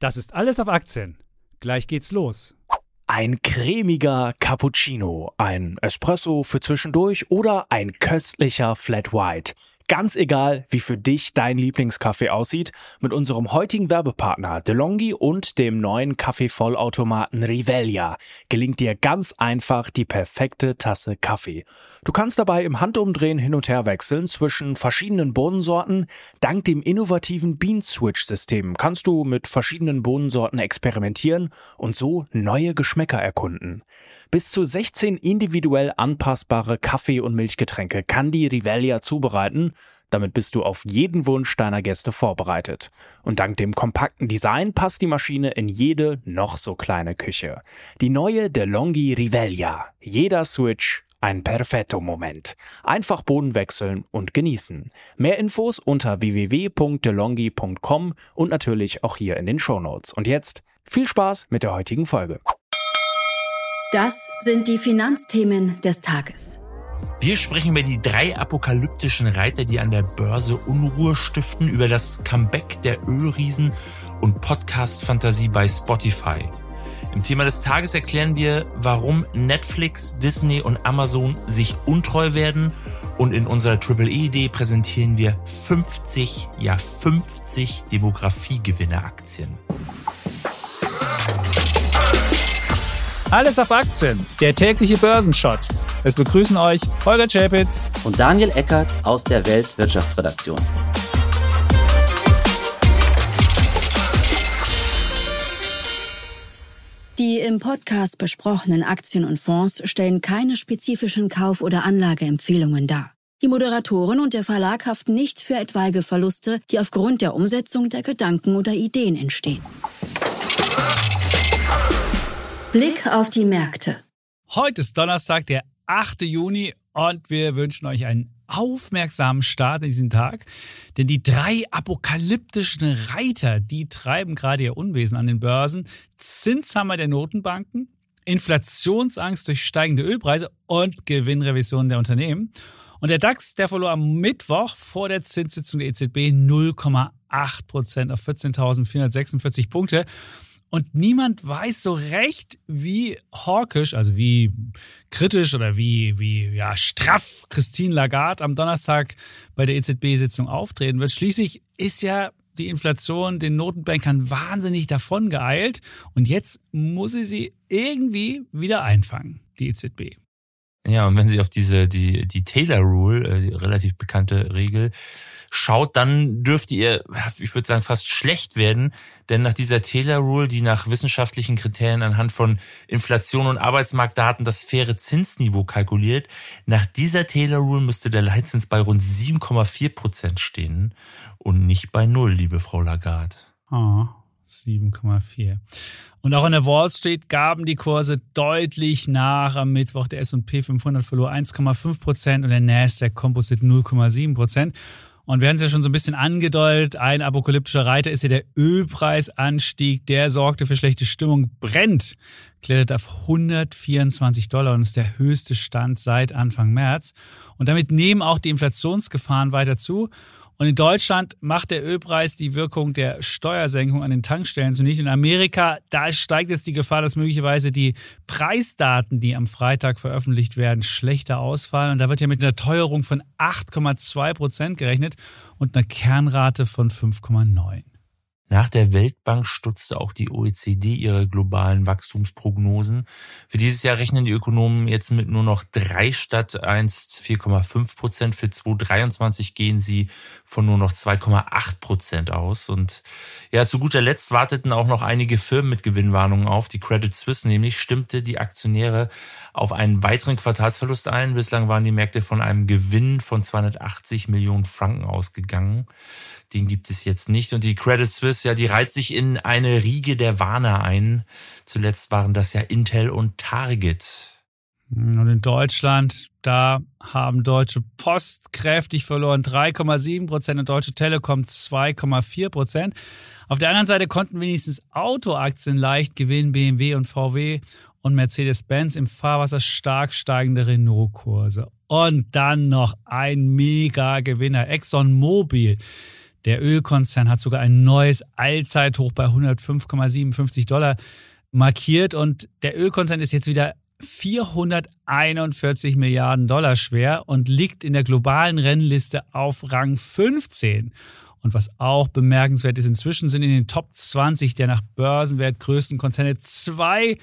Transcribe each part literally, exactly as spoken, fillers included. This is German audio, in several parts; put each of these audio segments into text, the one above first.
Das ist alles auf Aktien. Gleich geht's los. Ein cremiger Cappuccino, ein Espresso für zwischendurch oder ein köstlicher Flat White. Ganz egal, wie für dich dein Lieblingskaffee aussieht, mit unserem heutigen Werbepartner DeLonghi und dem neuen Kaffeevollautomaten Rivelia gelingt dir ganz einfach die perfekte Tasse Kaffee. Du kannst dabei im Handumdrehen hin und her wechseln zwischen verschiedenen Bohnensorten. Dank dem innovativen Bean-Switch-System kannst du mit verschiedenen Bohnensorten experimentieren und so neue Geschmäcker erkunden. Bis zu sechzehn individuell anpassbare Kaffee- und Milchgetränke kann die Rivelia zubereiten. Damit bist du auf jeden Wunsch deiner Gäste vorbereitet. Und dank dem kompakten Design passt die Maschine in jede noch so kleine Küche. Die neue DeLonghi Rivelia. Jeder Switch ein perfetto Moment. Einfach Bohnen wechseln und genießen. Mehr Infos unter w w w punkt delonghi punkt com und natürlich auch hier in den Shownotes. Und jetzt viel Spaß mit der heutigen Folge. Das sind die Finanzthemen des Tages. Wir sprechen über die drei apokalyptischen Reiter, die an der Börse Unruhe stiften, über das Comeback der Ölriesen und Podcast-Fantasie bei Spotify. Im Thema des Tages erklären wir, warum Netflix, Disney und Amazon sich untreu werden. Und in unserer Triple E-Idee präsentieren wir fünfzig, ja fünfzig Demografiegewinner-Aktien. Alles auf Aktien, der tägliche Börsenshot. Es begrüßen euch Holger Czapitz und Daniel Eckert aus der Weltwirtschaftsredaktion. Die im Podcast besprochenen Aktien und Fonds stellen keine spezifischen Kauf- oder Anlageempfehlungen dar. Die Moderatoren und der Verlag haften nicht für etwaige Verluste, die aufgrund der Umsetzung der Gedanken oder Ideen entstehen. Blick auf die Märkte. Heute ist Donnerstag, der achte Juni und wir wünschen euch einen aufmerksamen Start in diesen Tag. Denn die drei apokalyptischen Reiter, die treiben gerade ihr Unwesen an den Börsen. Zinshammer der Notenbanken, Inflationsangst durch steigende Ölpreise und Gewinnrevisionen der Unternehmen. Und der DAX, der verlor am Mittwoch vor der Zinssitzung der E Z B null Komma acht Prozent auf vierzehntausendvierhundertsechsundvierzig Punkte. Und niemand weiß so recht, wie hawkisch, also wie kritisch oder wie, wie ja, straff Christine Lagarde am Donnerstag bei der E Z B-Sitzung auftreten wird. Schließlich ist ja die Inflation den Notenbankern wahnsinnig davon geeilt. Und jetzt muss sie sie irgendwie wieder einfangen, die E Z B. Ja, und wenn sie auf diese, die, die Taylor Rule, die relativ bekannte Regel, schaut, dann dürfte ihr, ich würde sagen, fast schlecht werden. Denn nach dieser Taylor Rule, die nach wissenschaftlichen Kriterien anhand von Inflation und Arbeitsmarktdaten das faire Zinsniveau kalkuliert, nach dieser Taylor Rule müsste der Leitzins bei rund sieben Komma vier Prozent stehen und nicht bei null, liebe Frau Lagarde. Oh, sieben Komma vier. Und auch an der Wall Street gaben die Kurse deutlich nach am Mittwoch. Der S und P fünfhundert verlor eins Komma fünf Prozent und der Nasdaq Composite null Komma sieben Prozent. Und wir haben es ja schon so ein bisschen angedeutet, ein apokalyptischer Reiter ist ja der Ölpreisanstieg, der sorgte für schlechte Stimmung. Brent klettert auf hundertvierundzwanzig Dollar und ist der höchste Stand seit Anfang März. Und damit nehmen auch die Inflationsgefahren weiter zu. Und in Deutschland macht der Ölpreis die Wirkung der Steuersenkung an den Tankstellen zunichte. In Amerika, da steigt jetzt die Gefahr, dass möglicherweise die Preisdaten, die am Freitag veröffentlicht werden, schlechter ausfallen. Und da wird ja mit einer Teuerung von acht Komma zwei Prozent gerechnet und einer Kernrate von fünf Komma neun. Nach der Weltbank stutzte auch die O E C D ihre globalen Wachstumsprognosen. Für dieses Jahr rechnen die Ökonomen jetzt mit nur noch drei statt einst vier Komma fünf Prozent. Für zweitausenddreiundzwanzig gehen sie von nur noch zwei Komma acht Prozent aus. Und ja, zu guter Letzt warteten auch noch einige Firmen mit Gewinnwarnungen auf. Die Credit Suisse nämlich stimmte die Aktionäre auf einen weiteren Quartalsverlust ein. Bislang waren die Märkte von einem Gewinn von zweihundertachtzig Millionen Franken ausgegangen. Den gibt es jetzt nicht. Und die Credit Suisse, ja, die reiht sich in eine Riege der Warner ein. Zuletzt waren das ja Intel und Target. Und in Deutschland, da haben Deutsche Post kräftig verloren, drei Komma sieben Prozent und Deutsche Telekom zwei Komma vier Prozent. Auf der anderen Seite konnten wenigstens Autoaktien leicht gewinnen, B M W und V W und Mercedes-Benz im Fahrwasser stark steigende Renault-Kurse. Und dann noch ein Mega-Gewinner, ExxonMobil. Der Ölkonzern hat sogar ein neues Allzeithoch bei hundertfünf Komma siebenundfünfzig Dollar markiert und der Ölkonzern ist jetzt wieder vierhunderteinundvierzig Milliarden Dollar schwer und liegt in der globalen Rennliste auf Rang fünfzehn. Und was auch bemerkenswert ist, inzwischen sind in den Top zwanzig der nach Börsenwert größten Konzerne zwei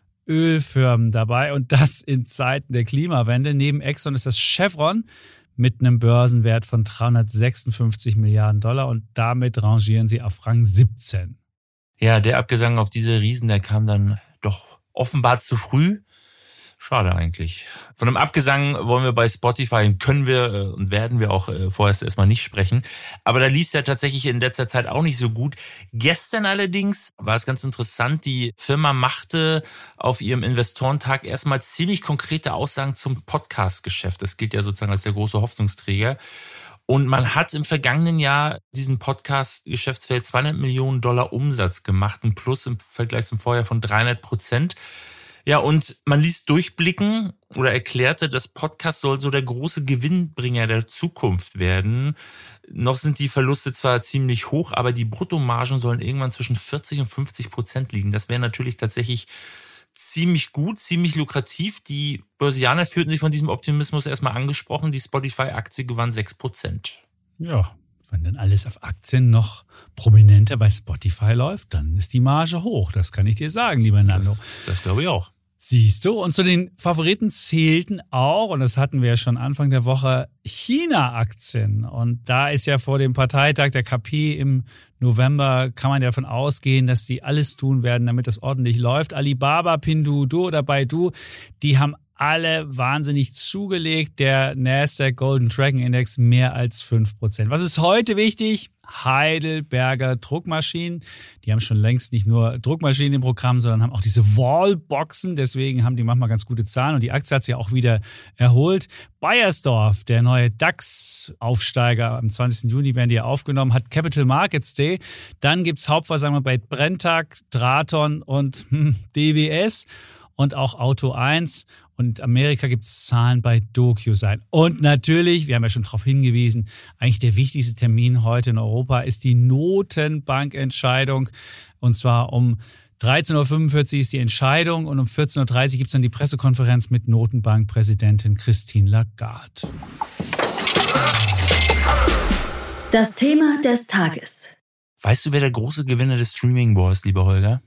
Ölfirmen dabei und das in Zeiten der Klimawende. Neben Exxon ist das Chevron mit einem Börsenwert von dreihundertsechsundfünfzig Milliarden Dollar und damit rangieren sie auf Rang siebzehn. Ja, der Abgesang auf diese Riesen, der kam dann doch offenbar zu früh. Schade eigentlich. Von einem Abgesang wollen wir bei Spotify, können wir und werden wir auch vorerst erstmal nicht sprechen. Aber da lief es ja tatsächlich in letzter Zeit auch nicht so gut. Gestern allerdings war es ganz interessant, die Firma machte auf ihrem Investorentag erstmal ziemlich konkrete Aussagen zum Podcast-Geschäft. Das gilt ja sozusagen als der große Hoffnungsträger. Und man hat im vergangenen Jahr diesem Podcast-Geschäftsfeld zweihundert Millionen Dollar Umsatz gemacht, ein Plus im Vergleich zum Vorjahr von dreihundert Prozent. Ja, und man ließ durchblicken oder erklärte, das Podcast soll so der große Gewinnbringer der Zukunft werden. Noch sind die Verluste zwar ziemlich hoch, aber die Bruttomargen sollen irgendwann zwischen vierzig und fünfzig Prozent liegen. Das wäre natürlich tatsächlich ziemlich gut, ziemlich lukrativ. Die Börsianer fühlten sich von diesem Optimismus erstmal angesprochen. Die Spotify-Aktie gewann sechs Prozent. Ja, wenn dann alles auf Aktien noch prominenter bei Spotify läuft, dann ist die Marge hoch. Das kann ich dir sagen, lieber Nando. Das, das glaube ich auch. Siehst du, und zu den Favoriten zählten auch, und das hatten wir ja schon Anfang der Woche, China-Aktien. Und da ist ja vor dem Parteitag der K P im November, kann man ja davon ausgehen, dass die alles tun werden, damit das ordentlich läuft. Alibaba, Pinduoduo oder Baidu, die haben alle wahnsinnig zugelegt. Der Nasdaq Golden Dragon Index mehr als fünf Prozent. Was ist heute wichtig? Heidelberger Druckmaschinen. Die haben schon längst nicht nur Druckmaschinen im Programm, sondern haben auch diese Wallboxen. Deswegen haben die manchmal ganz gute Zahlen und die Aktie hat sich ja auch wieder erholt. Baiersdorf, der neue DAX-Aufsteiger, am zwanzigsten Juni werden die ja aufgenommen, hat Capital Markets Day. Dann gibt's Hauptversammlung bei Brenntag, Draton und hm, D W S und auch Auto eins. Und in Amerika gibt es Zahlen bei DocuSign. Und natürlich, wir haben ja schon darauf hingewiesen, eigentlich der wichtigste Termin heute in Europa ist die Notenbankentscheidung. Und zwar um dreizehn Uhr fünfundvierzig ist die Entscheidung und um vierzehn Uhr dreißig gibt es dann die Pressekonferenz mit Notenbankpräsidentin Christine Lagarde. Das Thema des Tages. Weißt du, wer der große Gewinner des Streaming Wars ist, lieber Holger?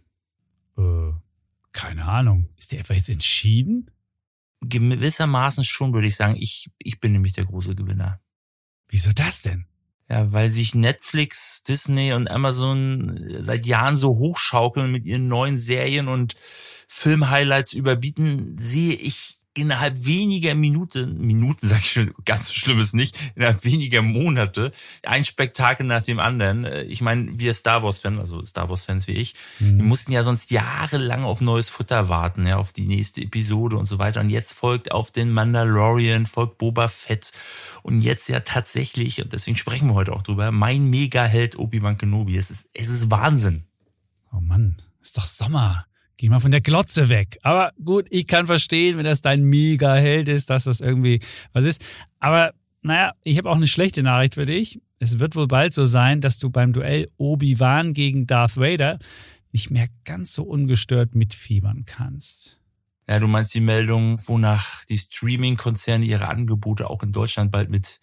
Äh, keine Ahnung. Ist der etwa jetzt entschieden? Gewissermaßen schon, würde ich sagen. Ich, ich bin nämlich der große Gewinner. Wieso das denn? Ja, weil sich Netflix, Disney und Amazon seit Jahren so hochschaukeln mit ihren neuen Serien und Film-Highlights überbieten, sehe ich innerhalb weniger Minuten, Minuten sag ich schon, ganz so schlimm ist nicht, innerhalb weniger Monate, ein Spektakel nach dem anderen. Ich meine, wir Star Wars-Fans, also Star Wars-Fans wie ich, mhm. wir mussten ja sonst jahrelang auf neues Futter warten, ja, auf die nächste Episode und so weiter. Und jetzt folgt auf den Mandalorian, folgt Boba Fett. Und jetzt ja tatsächlich, und deswegen sprechen wir heute auch drüber, mein Mega-Held Obi-Wan Kenobi. Es ist, es ist Wahnsinn. Oh Mann, ist doch Sommer. Geh mal von der Glotze weg. Aber gut, ich kann verstehen, wenn das dein Mega-Held ist, dass das irgendwie was ist. Aber naja, ich habe auch eine schlechte Nachricht für dich. Es wird wohl bald so sein, dass du beim Duell Obi-Wan gegen Darth Vader nicht mehr ganz so ungestört mitfiebern kannst. Ja, du meinst die Meldung, wonach die Streaming-Konzerne ihre Angebote auch in Deutschland bald mit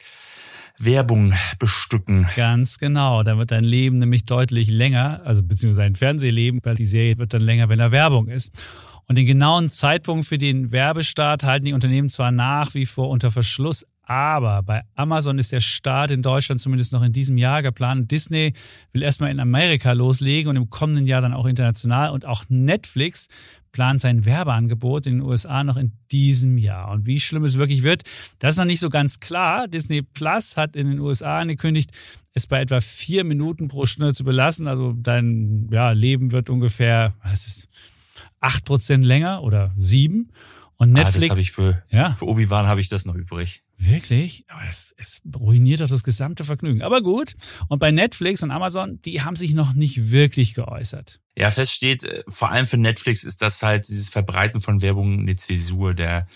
Werbung bestücken. Ganz genau. Da wird dein Leben nämlich deutlich länger, also beziehungsweise dein Fernsehleben, weil die Serie wird dann länger, wenn da Werbung ist. Und den genauen Zeitpunkt für den Werbestart halten die Unternehmen zwar nach wie vor unter Verschluss, aber bei Amazon ist der Start in Deutschland zumindest noch in diesem Jahr geplant. Disney will erstmal in Amerika loslegen und im kommenden Jahr dann auch international. Und auch Netflix plant sein Werbeangebot in den U S A noch in diesem Jahr. Und wie schlimm es wirklich wird, das ist noch nicht so ganz klar. Disney Plus hat in den U S A angekündigt, es bei etwa vier Minuten pro Stunde zu belassen. Also dein ja, Leben wird ungefähr, was ist, acht Prozent länger oder sieben. Und Netflix. Ah, das habe ich für, ja. für Obi-Wan habe ich das noch übrig. Wirklich? Aber es, es ruiniert doch das gesamte Vergnügen. Aber gut. Und bei Netflix und Amazon, die haben sich noch nicht wirklich geäußert. Ja, fest steht, vor allem für Netflix ist das halt dieses Verbreiten von Werbung eine Zäsur. Der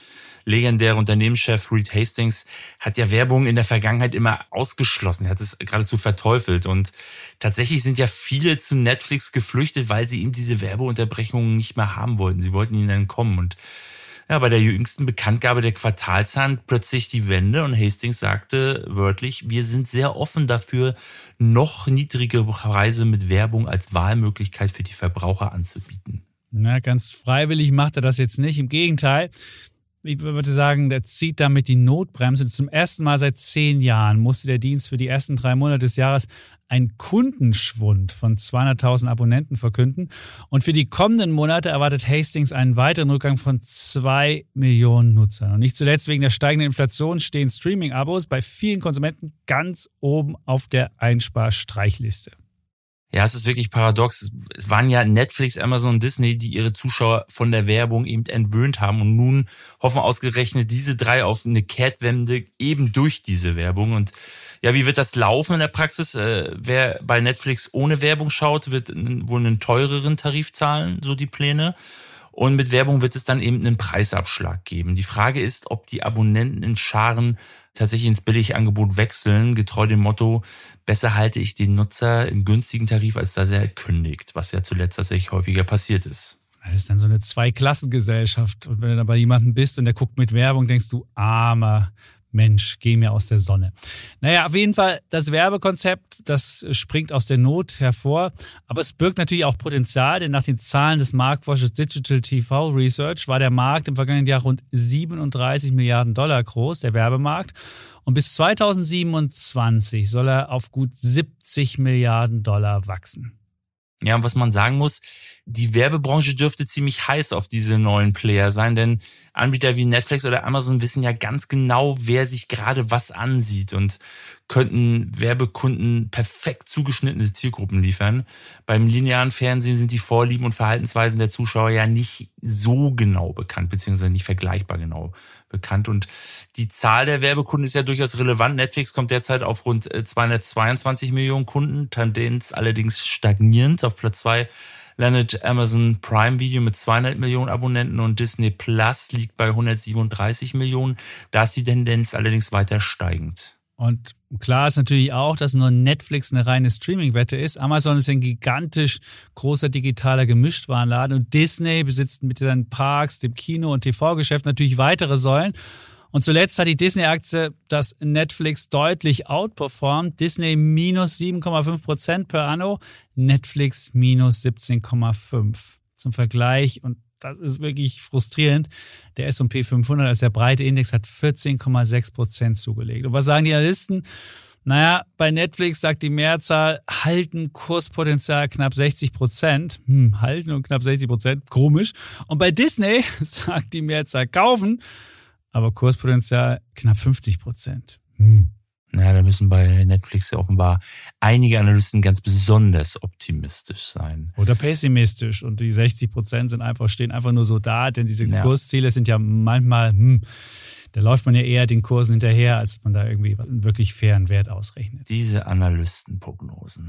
legendäre Unternehmenschef Reed Hastings hat ja Werbung in der Vergangenheit immer ausgeschlossen. Er hat es geradezu verteufelt. Und tatsächlich sind ja viele zu Netflix geflüchtet, weil sie eben diese Werbeunterbrechungen nicht mehr haben wollten. Sie wollten ihnen entkommen. Und ja, bei der jüngsten Bekanntgabe der Quartalszahlen plötzlich die Wende und Hastings sagte wörtlich, wir sind sehr offen dafür, noch niedrigere Preise mit Werbung als Wahlmöglichkeit für die Verbraucher anzubieten. Na, ganz freiwillig macht er das jetzt nicht. Im Gegenteil, ich würde sagen, der zieht damit die Notbremse. Zum ersten Mal seit zehn Jahren musste der Dienst für die ersten drei Monate des Jahres einen Kundenschwund von zweihunderttausend Abonnenten verkünden. Und für die kommenden Monate erwartet Hastings einen weiteren Rückgang von zwei Millionen Nutzern. Und nicht zuletzt wegen der steigenden Inflation stehen Streaming-Abos bei vielen Konsumenten ganz oben auf der Einsparstreichliste. Ja, es ist wirklich paradox. Es waren ja Netflix, Amazon, Disney, die ihre Zuschauer von der Werbung eben entwöhnt haben. Und nun hoffen ausgerechnet diese drei auf eine Kehrtwende eben durch diese Werbung. Und ja, wie wird das laufen in der Praxis? Äh, wer bei Netflix ohne Werbung schaut, wird wohl einen teureren Tarif zahlen, so die Pläne. Und mit Werbung wird es dann eben einen Preisabschlag geben. Die Frage ist, ob die Abonnenten in Scharen tatsächlich ins Billigangebot wechseln, getreu dem Motto, besser halte ich den Nutzer im günstigen Tarif, als dass er kündigt, was ja zuletzt tatsächlich häufiger passiert ist. Das ist dann so eine Zweiklassengesellschaft. Und wenn du dann bei jemandem bist und der guckt mit Werbung, denkst du, armer Mensch, geh mir aus der Sonne. Naja, auf jeden Fall, das Werbekonzept, das springt aus der Not hervor. Aber es birgt natürlich auch Potenzial, denn nach den Zahlen des Marktforschers Digital T V Research war der Markt im vergangenen Jahr rund siebenunddreißig Milliarden Dollar groß, der Werbemarkt. Und bis zweitausendsiebenundzwanzig soll er auf gut siebzig Milliarden Dollar wachsen. Ja, und was man sagen muss, die Werbebranche dürfte ziemlich heiß auf diese neuen Player sein, denn Anbieter wie Netflix oder Amazon wissen ja ganz genau, wer sich gerade was ansieht und könnten Werbekunden perfekt zugeschnittene Zielgruppen liefern. Beim linearen Fernsehen sind die Vorlieben und Verhaltensweisen der Zuschauer ja nicht so genau bekannt, beziehungsweise nicht vergleichbar genau bekannt. Und die Zahl der Werbekunden ist ja durchaus relevant. Netflix kommt derzeit auf rund zweihundertzweiundzwanzig Millionen Kunden, Tendenz allerdings stagnierend. Auf Platz zwei landet Amazon Prime Video mit zweihundert Millionen Abonnenten und Disney Plus liegt bei hundertsiebenunddreißig Millionen. Da ist die Tendenz allerdings weiter steigend. Und klar ist natürlich auch, dass nur Netflix eine reine Streaming-Wette ist. Amazon ist ein gigantisch großer digitaler Gemischtwarenladen und Disney besitzt mit seinen Parks, dem Kino- und T V-Geschäft natürlich weitere Säulen. Und zuletzt hat die Disney-Aktie das Netflix deutlich outperformt. Disney minus sieben Komma fünf Prozent per anno, Netflix minus siebzehn Komma fünf. Zum Vergleich, und das ist wirklich frustrierend, der S und P fünfhundert als der breite Index hat vierzehn Komma sechs Prozent zugelegt. Und was sagen die Analysten? Naja, bei Netflix sagt die Mehrzahl, halten Kurspotenzial knapp sechzig Prozent. Hm, halten und knapp sechzig Prozent, komisch. Und bei Disney sagt die Mehrzahl, kaufen, aber Kurspotenzial knapp fünfzig Prozent. Hm. Ja, da müssen bei Netflix ja offenbar einige Analysten ganz besonders optimistisch sein. Oder pessimistisch. Und die sechzig Prozent sind einfach, stehen einfach nur so da, denn diese ja. Kursziele sind ja manchmal, hm, da läuft man ja eher den Kursen hinterher, als man da irgendwie einen wirklich fairen Wert ausrechnet. Diese Analystenprognosen.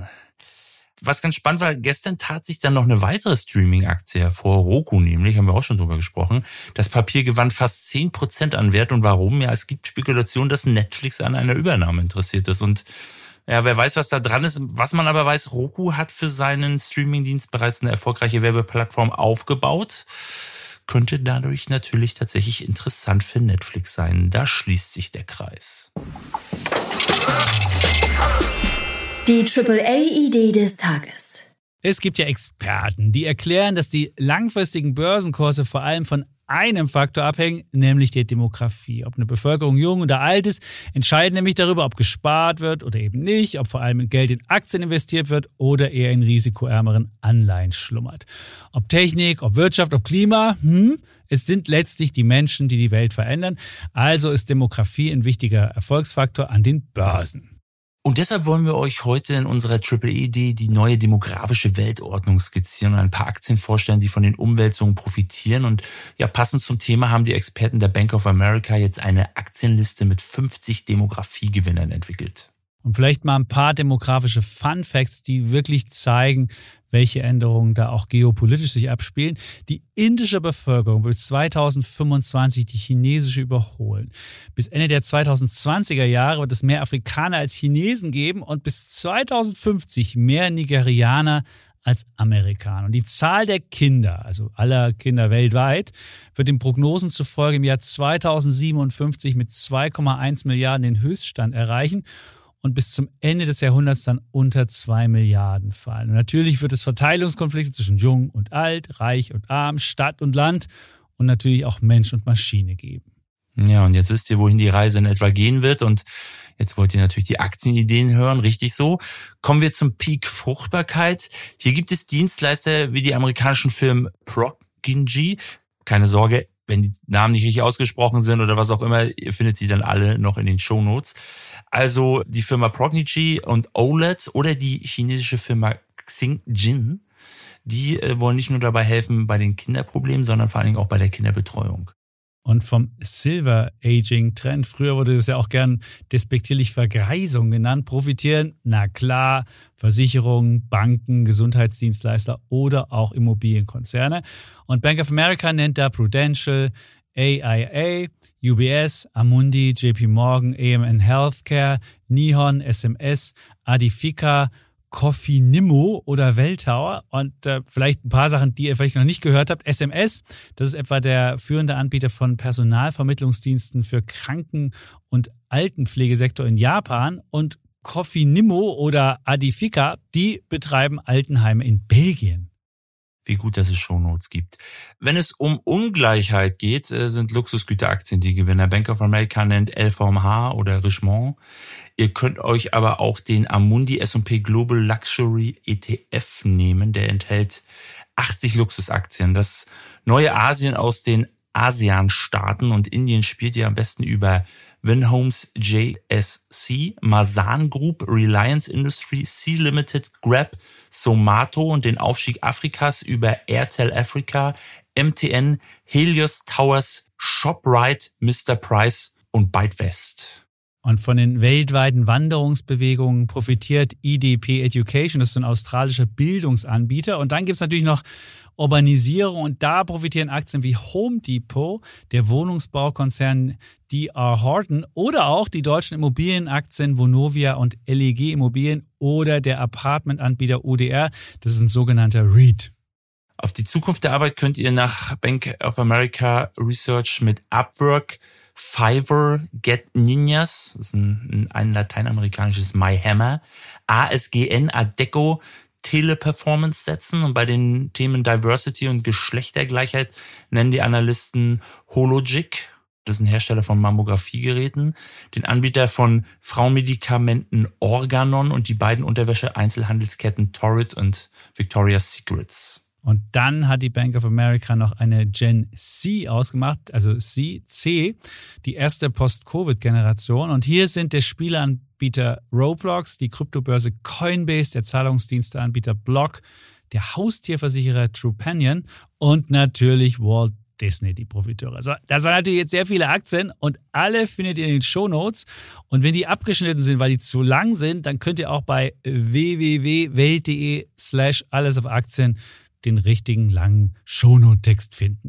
Was ganz spannend war, gestern tat sich dann noch eine weitere Streaming-Aktie hervor, Roku nämlich, haben wir auch schon drüber gesprochen. Das Papier gewann fast zehn Prozent an Wert. Und warum? Ja, es gibt Spekulationen, dass Netflix an einer Übernahme interessiert ist. Und ja, wer weiß, was da dran ist. Was man aber weiß, Roku hat für seinen Streaming-Dienst bereits eine erfolgreiche Werbeplattform aufgebaut. Könnte dadurch natürlich tatsächlich interessant für Netflix sein. Da schließt sich der Kreis. Die Triple A-Idee des Tages. Es gibt ja Experten, die erklären, dass die langfristigen Börsenkurse vor allem von einem Faktor abhängen, nämlich der Demografie. Ob eine Bevölkerung jung oder alt ist, entscheiden nämlich darüber, ob gespart wird oder eben nicht, ob vor allem Geld in Aktien investiert wird oder eher in risikoärmeren Anleihen schlummert. Ob Technik, ob Wirtschaft, ob Klima, hm, es sind letztlich die Menschen, die die Welt verändern. Also ist Demografie ein wichtiger Erfolgsfaktor an den Börsen. Und deshalb wollen wir euch heute in unserer Triple A-Idee die neue demografische Weltordnung skizzieren und ein paar Aktien vorstellen, die von den Umwälzungen profitieren. Und ja, passend zum Thema haben die Experten der Bank of America jetzt eine Aktienliste mit fünfzig Demografiegewinnern entwickelt. Und vielleicht mal ein paar demografische Fun Facts, die wirklich zeigen, welche Änderungen da auch geopolitisch sich abspielen. Die indische Bevölkerung will bis zweitausendfünfundzwanzig die chinesische überholen. Bis Ende der zweitausendzwanziger Jahre wird es mehr Afrikaner als Chinesen geben und bis zweitausendfünfzig mehr Nigerianer als Amerikaner. Und die Zahl der Kinder, also aller Kinder weltweit, wird den Prognosen zufolge im Jahr zweitausendsiebenundfünfzig mit zwei Komma eins Milliarden den Höchststand erreichen und bis zum Ende des Jahrhunderts dann unter zwei Milliarden fallen. Und natürlich wird es Verteilungskonflikte zwischen Jung und Alt, Reich und Arm, Stadt und Land und natürlich auch Mensch und Maschine geben. Ja, und jetzt wisst ihr, wohin die Reise in etwa gehen wird. Und jetzt wollt ihr natürlich die Aktienideen hören, richtig so. Kommen wir zum Peak Fruchtbarkeit. Hier gibt es Dienstleister wie die amerikanischen Firmen Proggy. Keine Sorge, wenn die Namen nicht richtig ausgesprochen sind oder was auch immer, ihr findet sie dann alle noch in den Shownotes. Also die Firma Proggy und O L E D oder die chinesische Firma Xinjin, die äh, wollen nicht nur dabei helfen bei den Kinderproblemen, sondern vor allen Dingen auch bei der Kinderbetreuung. Und vom Silver-Aging-Trend, früher wurde das ja auch gern despektierlich Vergreisung genannt, profitieren, na klar, Versicherungen, Banken, Gesundheitsdienstleister oder auch Immobilienkonzerne. Und Bank of America nennt da Prudential, A I A, U B S, Amundi, J P Morgan, A M N Healthcare, Nihon, S M S, Adifica, Cofinimmo oder Welltower und äh, vielleicht ein paar Sachen, die ihr vielleicht noch nicht gehört habt. S M S, das ist etwa der führende Anbieter von Personalvermittlungsdiensten für Kranken- und Altenpflegesektor in Japan und Cofinimmo oder Adifica, die betreiben Altenheime in Belgien. Wie gut, dass es Shownotes gibt. Wenn es um Ungleichheit geht, sind Luxusgüteraktien die Gewinner. Bank of America nennt L V M H oder Richemont. Ihr könnt euch aber auch den Amundi S und P Global Luxury E T F nehmen. Der enthält achtzig Luxusaktien. Das neue Asien aus den ASEAN-Staaten und Indien spielt ihr am besten über Vinhomes J S C, Masan Group, Reliance Industry, Sea Limited, Grab, Somato und den Aufstieg Afrikas über Airtel Africa, M T N, Helios Towers, ShopRite, Mister Price und ByteWest. Und von den weltweiten Wanderungsbewegungen profitiert E D P Education, das ist ein australischer Bildungsanbieter. Und dann gibt's natürlich noch Urbanisierung und da profitieren Aktien wie Home Depot, der Wohnungsbaukonzern D R Horton oder auch die deutschen Immobilienaktien Vonovia und L E G Immobilien oder der Apartmentanbieter O D R, das ist ein sogenannter REIT. Auf die Zukunft der Arbeit könnt ihr nach Bank of America Research mit Upwork, Fiverr, Get Ninjas, das ist ein, ein lateinamerikanisches MyHammer, A S G N, Adecco, Teleperformance setzen und bei den Themen Diversity und Geschlechtergleichheit nennen die Analysten Hologic, das ist ein Hersteller von Mammografiegeräten, den Anbieter von Frauenmedikamenten Organon und die beiden Unterwäsche-Einzelhandelsketten Torrid und Victoria's Secrets. Und dann hat die Bank of America noch eine Gen C ausgemacht, also C, C, die erste Post-Covid-Generation. Und hier sind der Spieleanbieter Roblox, die Kryptobörse Coinbase, der Zahlungsdiensteanbieter Block, der Haustierversicherer Trupanion und natürlich Walt Disney, die Profiteure. Also das waren natürlich jetzt sehr viele Aktien und alle findet ihr in den Shownotes. Und wenn die abgeschnitten sind, weil die zu lang sind, dann könnt ihr auch bei w w w punkt welt punkt de slash alles auf Aktien den richtigen langen Shownote-Text finden.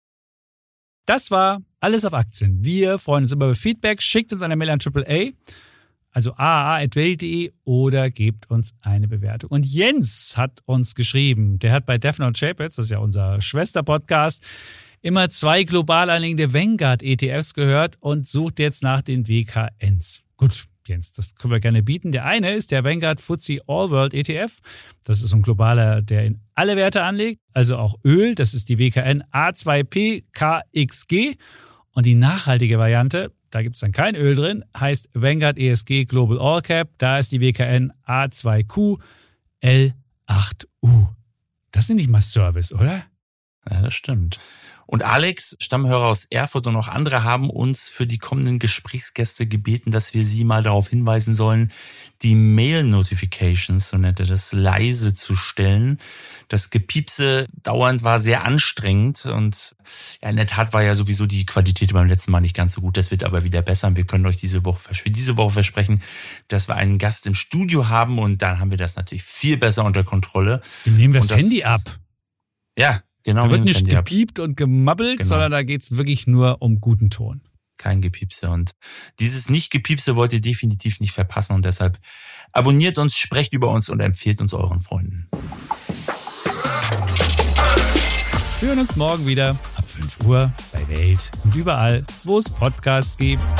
Das war Alles auf Aktien. Wir freuen uns immer über Feedback. Schickt uns eine Mail an Triple A, also a a at welt punkt de oder gebt uns eine Bewertung. Und Jens hat uns geschrieben, der hat bei Definite Chapitz, das ist ja unser Schwester-Podcast, immer zwei global anliegende Vanguard-E T Fs gehört und sucht jetzt nach den W K Ns. Gut, Jens, das können wir gerne bieten. Der eine ist der Vanguard F T S E All World E T F. Das ist ein globaler, der in alle Werte anlegt, also auch Öl. Das ist die W K N A zwei P K X G. Und die nachhaltige Variante, da gibt es dann kein Öl drin, heißt Vanguard E S G Global All Cap. Da ist die W K N A zwei Q L acht U. Das ist nicht mal Service, oder? Ja, das stimmt. Und Alex, Stammhörer aus Erfurt und auch andere haben uns für die kommenden Gesprächsgäste gebeten, dass wir sie mal darauf hinweisen sollen, die Mail-Notifications, so nennt er das, leise zu stellen. Das Gepiepse dauernd war sehr anstrengend und ja, in der Tat war ja sowieso die Qualität beim letzten Mal nicht ganz so gut. Das wird aber wieder besser und wir können euch diese Woche für diese Woche versprechen, dass wir einen Gast im Studio haben und dann haben wir das natürlich viel besser unter Kontrolle. Wir nehmen das, das Handy ab. Ja, genau. Da wird nicht gepiept und gemabbelt, genau. Sondern da geht's wirklich nur um guten Ton. Kein Gepiepse. Und dieses Nicht-Gepiepse wollt ihr definitiv nicht verpassen. Und deshalb abonniert uns, sprecht über uns und empfehlt uns euren Freunden. Wir hören uns morgen wieder ab fünf Uhr bei Welt und überall, wo es Podcasts gibt.